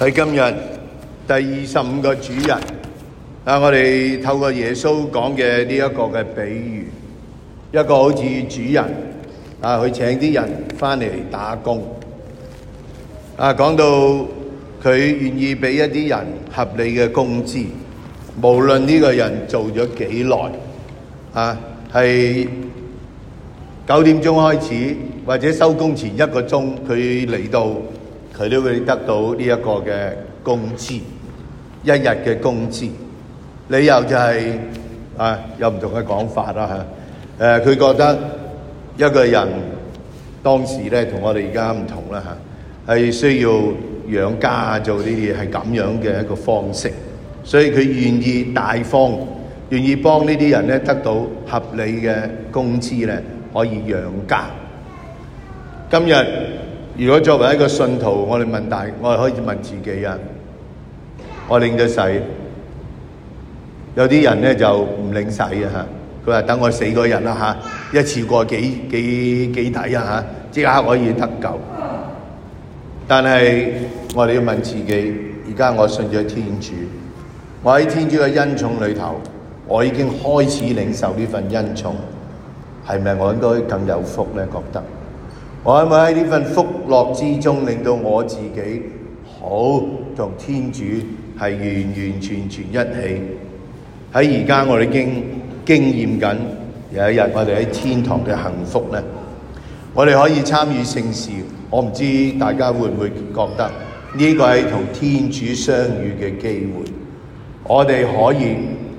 喺今日第25個主日我哋透過耶穌講嘅呢一個嘅比喻，一個好似主人去請啲人翻嚟打工講到佢願意俾一啲人合理嘅工資，無論呢個人做咗幾耐係9點鐘開始或者收工前1個鐘，佢嚟到佢都會得到呢一個嘅工資，1日嘅工資。理由就係有唔同嘅講法啦佢覺得一個人當時咧同我哋而家唔同啦係需要養家做呢啲係咁樣嘅一個方式，所以佢願意大方，願意幫呢啲人咧得到合理嘅工資咧，可以養家。今日如果作為一個信徒，我哋可以問自己我領咗洗，有啲人咧就唔領洗佢話等我死嗰日啦一次過幾抵即刻可以得救。但係我哋要問自己，而家我信咗天主，我喺天主嘅恩寵裏頭，我已經開始領受呢份恩寵，係咪我應該更有福呢？覺得我係咪喺呢份福樂之中，令到我自己好同天主係完完全全一起？喺而家我哋已經經驗緊有一日我哋喺天堂嘅幸福呢，我哋可以參與聖事。我唔知大家會唔會覺得呢個係同天主相遇嘅機會，我哋可以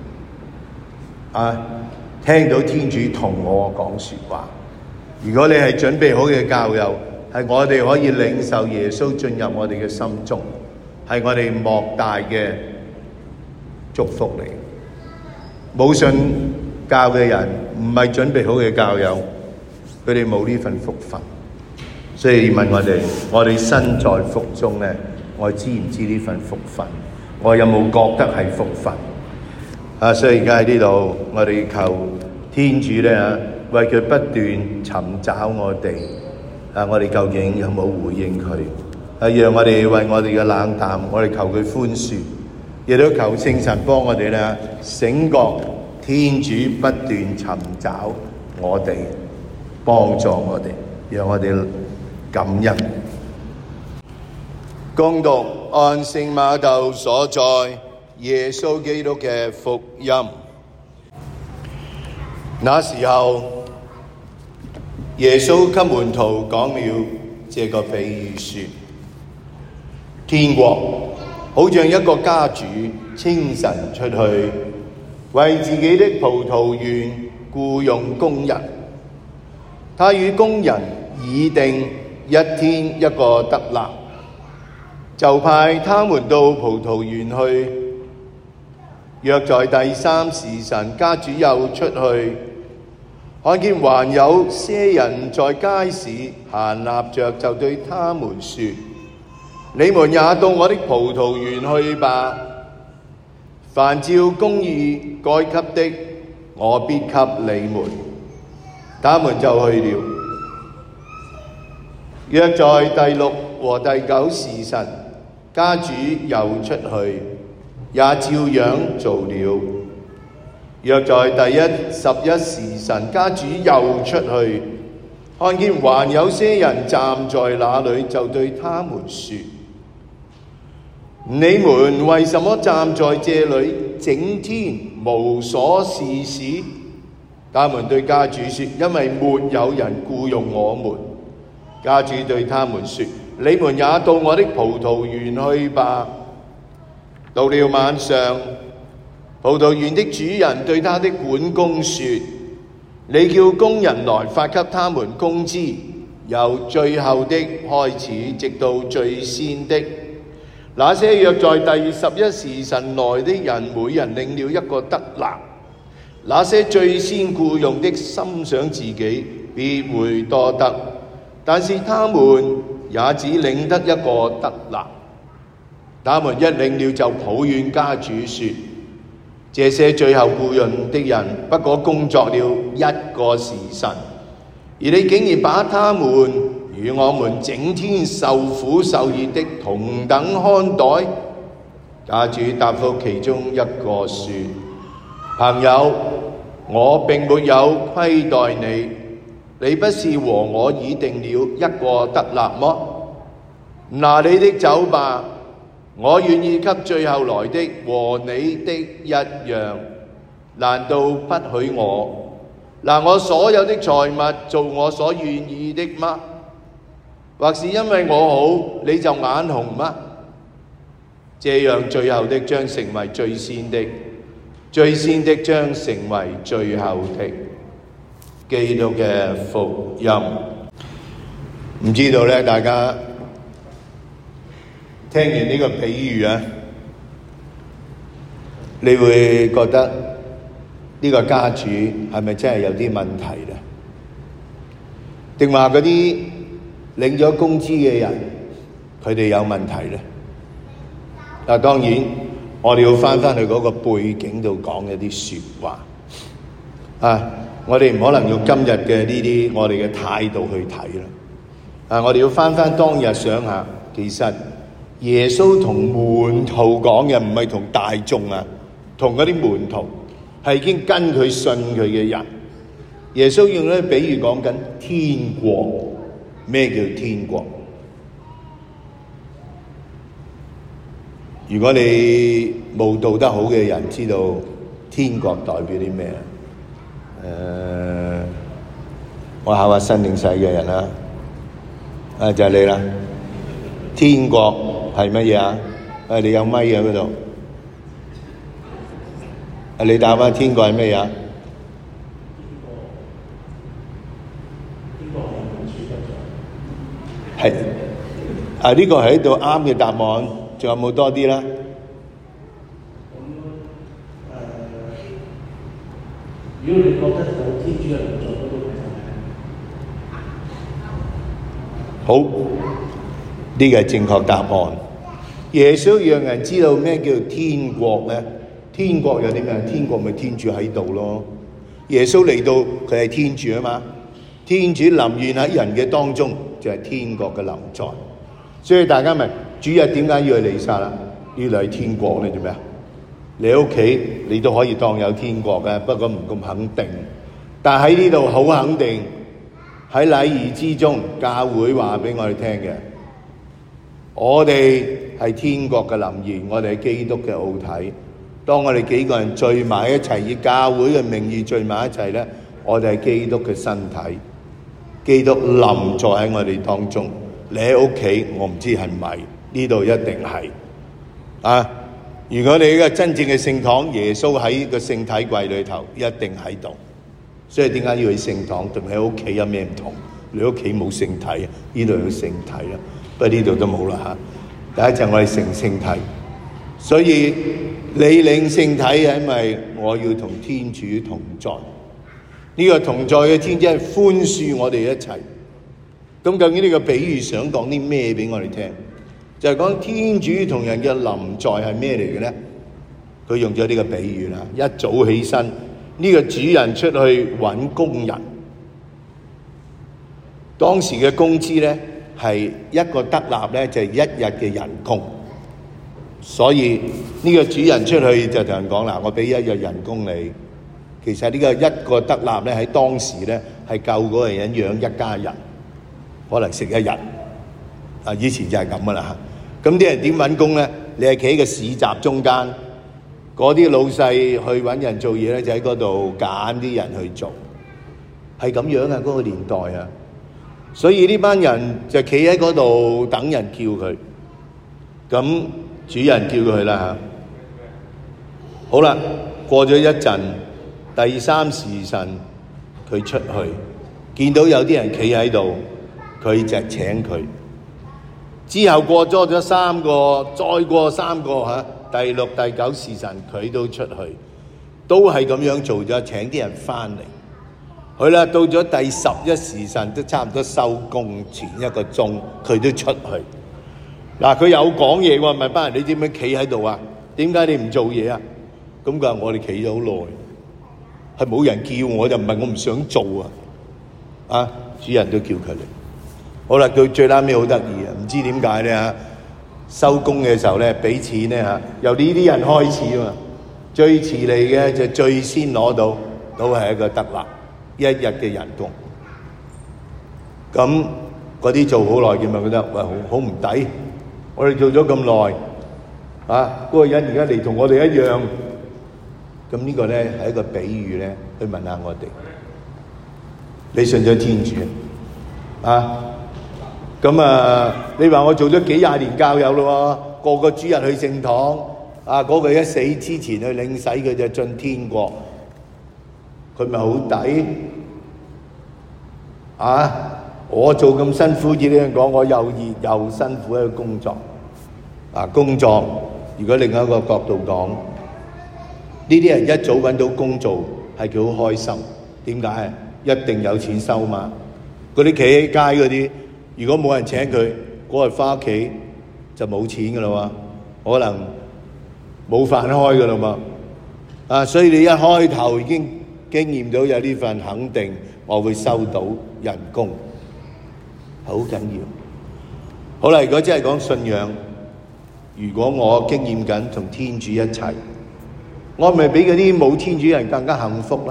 聽到天主同我講說話。如果你係準備好嘅教友，係我哋可以領受耶穌進入我哋嘅心中，係我哋莫大嘅祝福嚟。冇信教嘅人，唔係準備好嘅教友，佢哋冇呢份福分。所以問我哋身在福中咧，我知唔知呢份福分？我有冇覺得係福分？所以而家喺呢度，我哋求天主咧為佢不斷尋找我哋，我哋究竟有冇回應佢？讓我哋為我哋嘅冷淡，我哋求佢寬恕，亦都求聖神幫我哋咧醒覺，天主不斷尋找我哋，幫助我哋，讓我哋感恩。恭讀按聖瑪竇所載耶穌基督嘅福音。那時候，耶穌給門徒講了這個比喻說：天國好像一個家主清晨出去，為自己的葡萄園僱用工人。他與工人議定1天1個德納，就派他們到葡萄園去。約在第3時辰，家主又出去，看見還有些人在街市閒立着，就對他們說：你們也到我的葡萄園去吧，凡照公義該給的，我必給你們。他們就去了。約在第6和第9時辰，家主又出去，也照樣做了。約在第11時辰，家主又出去，看見還有些人站在那裏，就對他們說：你們為什麼站在這裏，整天無所事事？他們對家主說：因為沒有人僱用我們。家主對他們說：你們也到我的葡萄園去吧。到了晚上，葡萄園的主人對他的管工說：你叫工人來發給他們工資，由最後的開始，直到最先的。那些約在第11時辰來的人，每人領了1個德納。那些最先僱用的，心想自己必會多得，但是他們也只領得1個德納。他們一領了就抱怨家主說：這些最後僱用的人不過工作了1個時辰，而你竟然把他們與我們整天受苦受熱的同等看待？家主答覆其中一個說：朋友，我並沒有虧待你，你不是和我已定了一個德納麼？拿你的走吧，我願意給最後來的和你的一樣。難道不許我拿我所有的財物做我所願意的嗎？或是因為我好，你就眼紅嗎？這樣最後的將成為最先的，最先的將成為最後的。基督嘅福音。唔知道咧，大家聽完呢個比喻啊，你會覺得呢個家主係咪真係有啲問題咧？定話嗰啲領咗工資嘅人，佢哋有問題咧？當然我哋要翻去嗰個背景度講一啲說話啊！我哋唔可能用今日嘅呢啲我哋嘅態度去睇啦。我哋要翻當日想下，其實耶穌同門徒講嘅唔係同大眾啊，同嗰啲門徒係已經跟佢信佢嘅人。耶穌用呢比喻講緊天國。咩叫天國？如果你慕道得好嘅人知道天國代表啲咩？我考下新領洗嘅人啦，就係你啦。天國係乜嘢啊？你有咪喺嗰度？你答返天國係咩嘢？係呢個係一度啱嘅答案，仲有冇多啲啦？ 如果你覺得有天主嘅臨在嗰度， 好，呢個係正確答案。耶穌讓人知道咩叫天國咧？天國有啲咩？天國咪天主喺度咯。耶穌嚟到，佢係天主啊嘛。天主臨現喺人嘅當中，就係天國嘅臨在。所以大家問主日點解要去彌撒啦？要嚟天國咧做咩啊？你喺屋企你都可以當有天國嘅，不過唔咁肯定。但喺呢度好肯定，喺禮儀之中，教會話俾我哋聽嘅，我哋係天國嘅臨現，我哋係基督嘅奧體。當我哋幾個人聚埋一齊，以教會嘅名義聚埋一齊咧，我哋係基督嘅身體。基督臨在喺我哋當中。你喺屋企，我唔知係咪，呢度一定係啊！如果你呢個真正嘅聖堂，耶穌喺個聖體櫃裏頭，一定喺度。所以點解要去聖堂？同你喺屋企有咩唔同？你屋企冇聖體啊，呢度有聖體啊，不過呢度都冇啦嚇。第一就我哋成聖體，所以你領聖體係因為我要同天主同在。呢個同在嘅天主係寬恕我哋一齊。咁究竟呢個比喻想講啲咩俾我哋聽？就係講天主同人嘅臨在係咩嚟嘅咧？佢用咗呢個比喻啦。一早起身，呢個主人出去揾工人，當時嘅工資咧係一個德納咧就係一日嘅人工。所以呢個主人出去就同人講啦：我俾一日人工你。其實呢個一個德納咧喺當時咧係夠嗰個人養一家人，可能食一日。以前就係咁噶啦。咁啲人點揾工咧？你係企喺個市集中間，嗰啲老細去揾人做嘢咧，就喺嗰度揀啲人去做，係咁樣啊！嗰個年代啊，所以呢班人就企喺嗰度等人叫佢。咁主人叫佢啦嚇。好啦，過咗一陣，第三時辰佢出去，見到有啲人企喺度，佢就請佢。之後過咗三個，再過三個嚇，第六、第九時辰佢都出去，都係咁樣做咗，請啲人翻嚟。好啦，到咗第11時辰，都差唔多收工前一個鐘，佢都出去。嗱，佢有講嘢喎，問班人：你點樣企喺度啊？點解你唔做嘢啊？咁佢話：我哋企咗好耐，係冇人叫我，就唔係我唔想做啊！啊，主人都叫佢嚟。 好啦，到最啱尾好得意啊！唔知點解咧嚇，收工嘅時候咧，俾錢咧嚇，由呢啲人開始啊嘛。最遲嚟嘅就最先攞到，都係一個德納一日嘅人工。咁嗰啲做好耐嘅咪覺得喂好唔抵，我哋做咗咁耐，嗰個人而家嚟同我哋一樣。咁呢個咧係一個比喻咧，去問下我哋：你信咗天主啊？咁你話我做咗幾廿年教友咯喎，個個主日去聖堂嗰個一死之前去領洗佢就進天國，佢咪好抵我做咁辛苦，似呢樣講，我又熱又辛苦喺度工作工作。如果另一個角度講，呢啲人一早揾到工做係佢好開心。點解？一定有錢收嘛。嗰啲企喺街嗰啲，如果冇人請佢，嗰日翻屋企就冇錢噶啦喎，可能冇飯開噶啦嘛。所以你一開頭已經經驗到有呢份肯定，我會收到人工，好緊要。好啦，如果真係講信仰，如果我經驗緊同天主一齊，我係咪比嗰啲冇天主人更加幸福咧？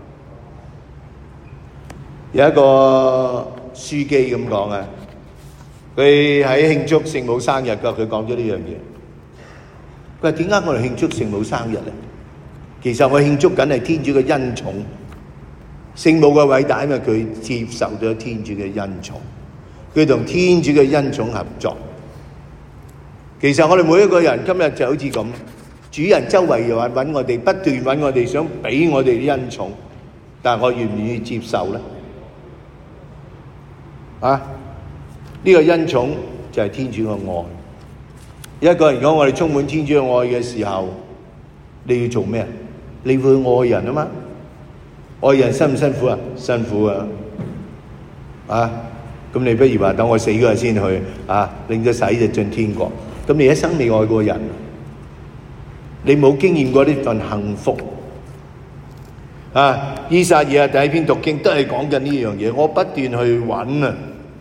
有一個書記咁講佢喺慶祝聖母生日㗎，佢講咗呢樣嘢。佢話點解我哋慶祝聖母生日咧？其實我慶祝緊係天主嘅恩寵。聖母嘅偉大，因為佢接受咗天主嘅恩寵，佢同天主嘅恩寵合作。其實我哋每一個人今日就好似咁，主人周圍又話揾我哋，不斷揾我哋，想俾我哋啲恩寵，但係我願唔願意接受咧？呢個恩寵就係天主嘅愛。一個人講我哋充滿天主嘅愛嘅時候，你要做咩？你會愛人啊嘛？愛人辛唔辛苦啊？辛苦啊！咁你不如話等我死嗰日先去領咗洗就進天國。咁你一生未愛過人，你冇經驗過呢份幸福依撒意亞第一篇讀經都係講緊呢樣嘢。我不斷去揾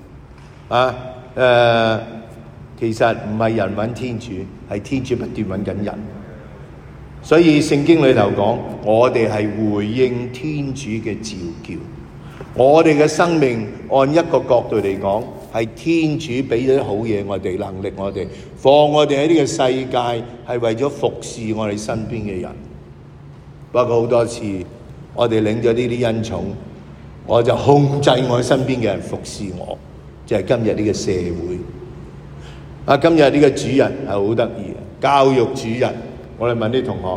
其實唔係人揾天主，係天主不斷揾緊人。所以聖經裏頭講，我哋係回應天主嘅召叫。我哋嘅生命按一個角度嚟講，係天主俾咗啲好嘢我哋，能力我哋，放我哋喺呢個世界係為咗服侍我哋身邊嘅人。不過好多次我哋領咗呢啲恩寵，我就控制我身邊嘅人服侍我，就係今日呢個社會。今日呢個主人係好得意，教育主人。我哋問啲同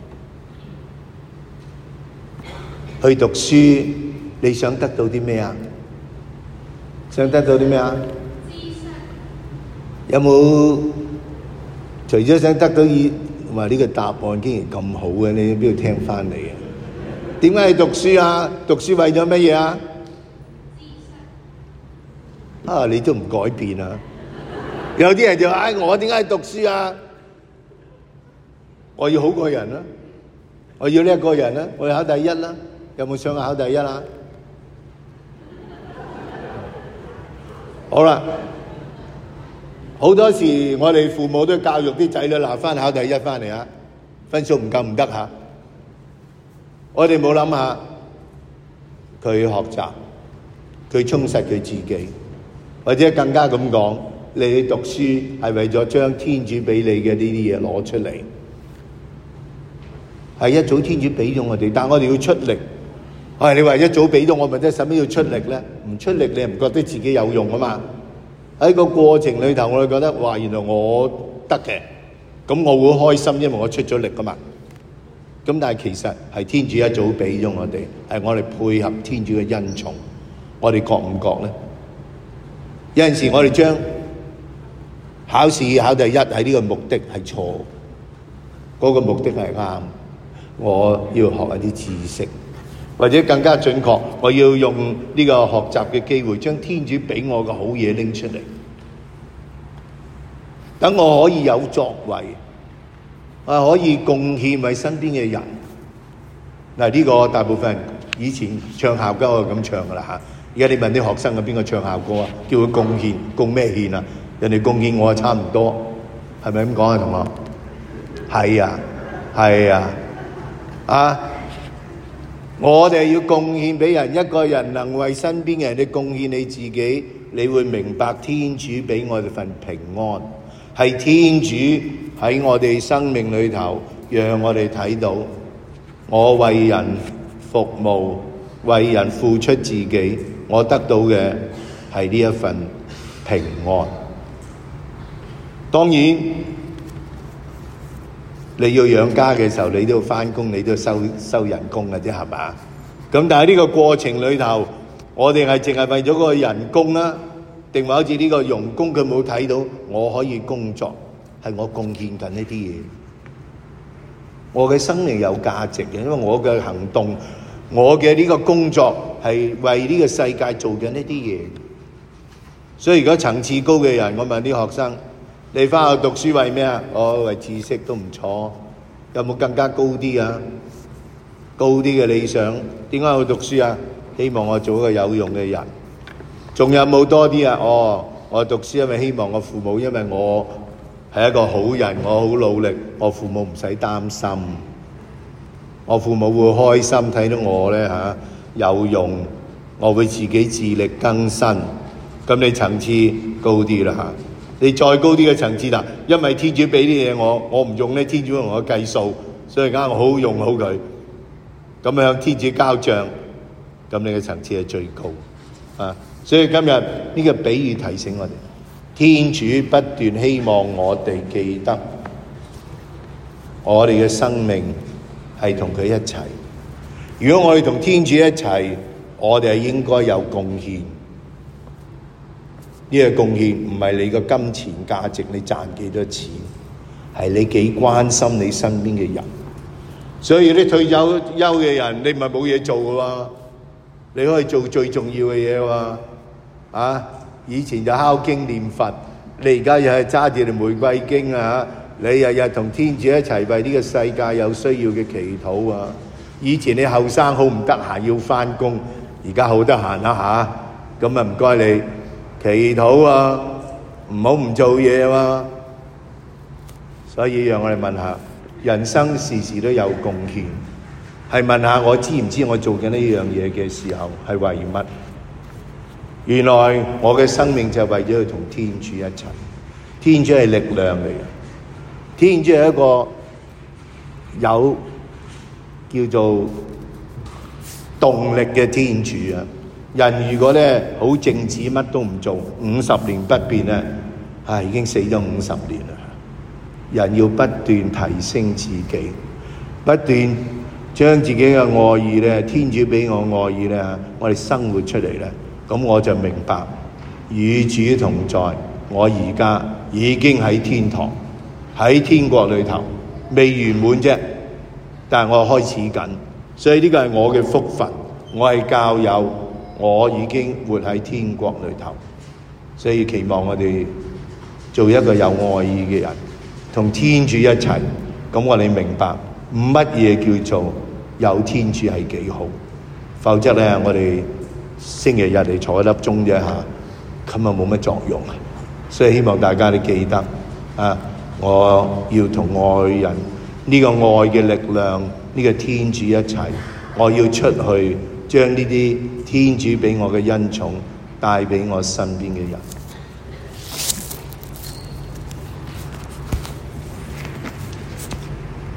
學去讀書，你想得到啲咩啊？想得到啲咩啊？知識。有冇除咗想得到話呢個答案竟然咁好嘅，你邊度聽翻嚟啊？點解去讀書啊？讀書為咗乜嘢啊？知識。你都唔改變啊！有啲人就話：我點解去讀書啊？我要好過人啦，我要叻過人啦，我要考第一啦。有冇想考第一啊？好啦，好多時我哋父母都教育啲仔女嗱，翻考第一翻嚟啊，分數唔夠唔得嚇。我哋冇諗下佢學習，佢充實佢自己，或者更加咁講，你讀書係為咗將天主俾你嘅呢啲嘢攞出嚟。係一早天主俾咗我哋，但我哋要出力。你話一早俾咗我，咪即係使咩要出力咧？唔出力你唔覺得自己有用啊嘛？喺個過程裏頭，我哋覺得哇，原來我得嘅，咁我會開心，因為我出咗力噶嘛。咁但係其實係天主一早俾咗我哋，係我哋配合天主嘅恩寵。我哋覺唔覺咧？有陣時我哋將考試考第一係呢個目的係錯，嗰個目的係啱。我要學一啲知識，或者更加準確，我要用呢個學習嘅機會，將天主俾我嘅好嘢拎出嚟，等我可以有作為，可以貢獻為身邊嘅人。呢個大部分人以前唱校歌係咁唱噶啦嚇， 而家你問啲學生邊個唱校歌啊？叫佢貢獻，貢咩獻啊？人哋貢獻我差唔多，係咪咁講啊？同學，係啊，係啊，啊！我哋要貢獻俾人，一個人能為身邊嘅人哋貢獻你自己，你會明白天主俾我哋份平安，係天主喺我哋生命裏頭，讓我哋睇到我為人服務，為人付出自己，我得到嘅係呢一份平安。當然，你要養家嘅時候，你都要返工，你都要收人工嘅啫，係嘛？咁但係呢個過程裏頭，我哋係淨係為咗個人工啦，定話好似呢個傭工佢冇睇到我可以工作，係我貢獻緊呢啲嘢。我嘅生命有價值嘅，因為我嘅行動，我嘅呢個工作係為呢個世界做緊呢啲嘢。所以如果層次高嘅人，我問啲學生，你返去讀書為咩啊？我為知識都唔錯，有冇更加高啲啊？高啲嘅理想，點解去讀書啊？希望我做一個有用嘅人。仲有冇多啲啊？我讀書因為希望我父母，因為我係一個好人，我好努力，我父母唔使擔心，我父母會開心睇到我呢有用，我會自己自力更生。咁你層次高啲啦嚇。你再高啲嘅層次啦，因為天主俾啲嘢我唔用咧，天主同我計數，所以而家我好好用好佢，咁樣天主交帳，咁你嘅層次係最高啊！所以今日呢個比喻提醒我哋，天主不斷希望我哋記得，我哋嘅生命係同佢一齊。如果我哋同天主一齊，我哋係應該有貢獻。呢個貢獻唔係你個金錢價值，你賺幾多錢，係你幾關心你身邊嘅人。所以啲退休嘅人，你唔係冇嘢做嘅喎，你可以做最重要嘅嘢喎。以前就敲經念佛，你而家又係揸住條玫瑰經啊！你日日同天主一齊為呢個世界有需要嘅祈禱啊！以前你後生好唔得閒要返工，而家好得閒啦嚇，咁啊唔該你。祈禱啊，唔好唔做嘢啊！所以讓我哋問下，人生時時都有貢獻，係問下我知唔知我做緊呢樣嘢嘅時候係為乜？原來我嘅生命就係為咗去同天主一齊。天主係力量嚟嘅，天主係一個有叫做動力嘅天主啊！人如果咧好靜止，乜都唔做，50年不變咧，已經死咗50年啦。人要不斷提升自己，不斷將自己嘅愛意咧，天主俾我愛意咧，我哋生活出嚟咧，咁我就明白與主同在。我而家已經喺天堂，喺天國裏頭，未圓滿啫，但係我開始緊，所以呢個係我嘅福分，我係教友。我已經活喺天國裏頭，所以期望我哋做一個有愛意嘅人，同天主一齊。咁我哋明白乜嘢叫做有天主係幾好，否則咧我哋星期日嚟坐一粒鐘啫嚇，咁啊冇乜作用。所以希望大家都記得我要同愛人呢個愛嘅力量，呢個天主一齊，我要出去將呢啲天主俾我嘅恩寵帶俾我身邊嘅人。